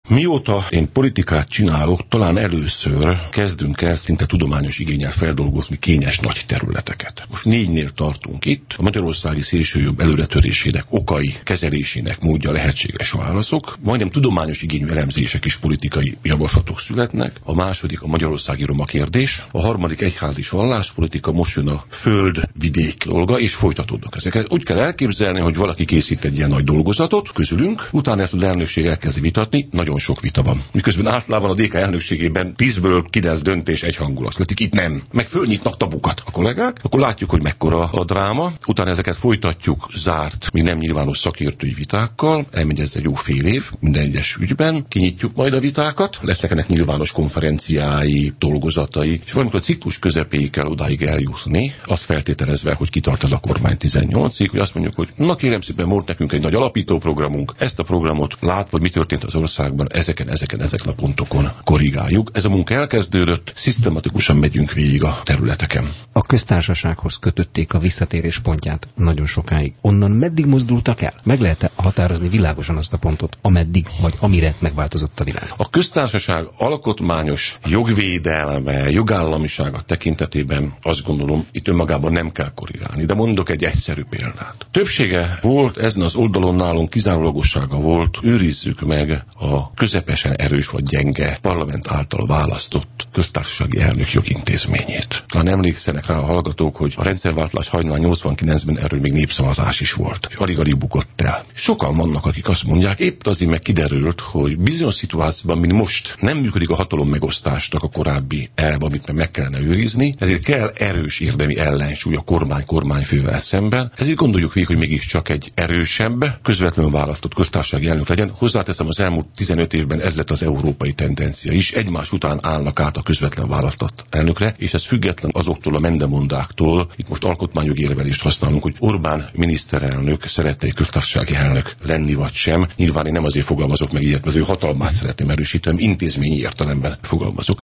Mióta én politikát csinálok, talán először kezdünk el szinte tudományos igénnyel feldolgozni kényes nagy területeket. Most 4-nél tartunk itt, a magyarországi szélsőjobb előretörésének okai, kezelésének módja lehetséges válaszok, majdnem tudományos igényű elemzések és politikai javaslatok születnek, a második a magyarországi roma kérdés, a harmadik egyházi valláspolitika, most jön a föld-vidék dolga, és folytatódnak ezeket. Úgy kell elképzelni, hogy valaki készít egy ilyen nagy dolgozatot közülünk, utána ezt az elnökség elkezdi vitatni, nagyon sok vita van. Miközben általában a DK elnökségében 10-ből 9 döntés egyhangulat születik, itt nem. Meg fölnyitnak tabukat a kollégák, akkor látjuk, hogy mekkora a dráma, utána ezeket folytatjuk zárt, még nem nyilvános szakértői vitákkal, elmegy ez egy jó fél év minden egyes ügyben, kinyitjuk majd a vitákat, lesznek ennek nyilvános konferenciái, dolgozatai, és valamikor a ciklus közepéig kell odáig eljutni, azt feltételezve, hogy kitart ez a kormány 18-ig, hogy azt mondjuk, hogy na kérem szépen, volt nekünk egy nagy alapító programunk, ezt a programot látva, hogy mi történt az országban, ezeken a pontokon korrigáljuk. Ez a munka elkezdődött, szisztematikusan megyünk végig a területeken. A köztársasághoz kötötték a visszatérés pontját nagyon sokáig. Onnan meddig mozdultak el? Meg lehet határozni világosan azt a pontot, ameddig vagy amire megváltozott a világ? A köztársaság alkotmányos jogvédelme, jogállamisága tekintetében azt gondolom, itt önmagában nem kell korrigálni, de mondok egy egyszerű példát. Többsége volt ezen az oldalon nálunk, kizárólagossága volt, őrizzük meg a közepesen erős vagy gyenge parlament által választott köztársasági elnök jogintézményét. Talán emlékszenek rá a hallgatók, hogy a rendszerváltás hajnalán 89-ben erről még népszavazás is volt, és alig-alig bukott el. Sokan vannak, akik azt mondják, épp azért meg kiderült, hogy bizonyos szituációban, mint most, nem működik a hatalom megosztásnak a korábbi elv, amit meg kellene őrizni, ezért kell erős érdemi ellensúly a kormányfővel szemben. Ezért gondoljuk végig, hogy mégiscsak egy erősebb, közvetlenül választott köztársasági elnök legyen. Hozzáteszem, az elmúlt 15 évben ez lett az európai tendencia is. Egymás után állnak át a közvetlen választott elnökre, és ez független azoktól a mendemondáktól, itt most alkotmányjogi érvelést használunk, hogy Orbán miniszterelnök szeretne egy köztársasági elnök lenni vagy sem. Nyilván én nem azért fogalmazok meg ilyet, az ő hatalmát szeretném erősíteni, intézményi értelemben fogalmazok.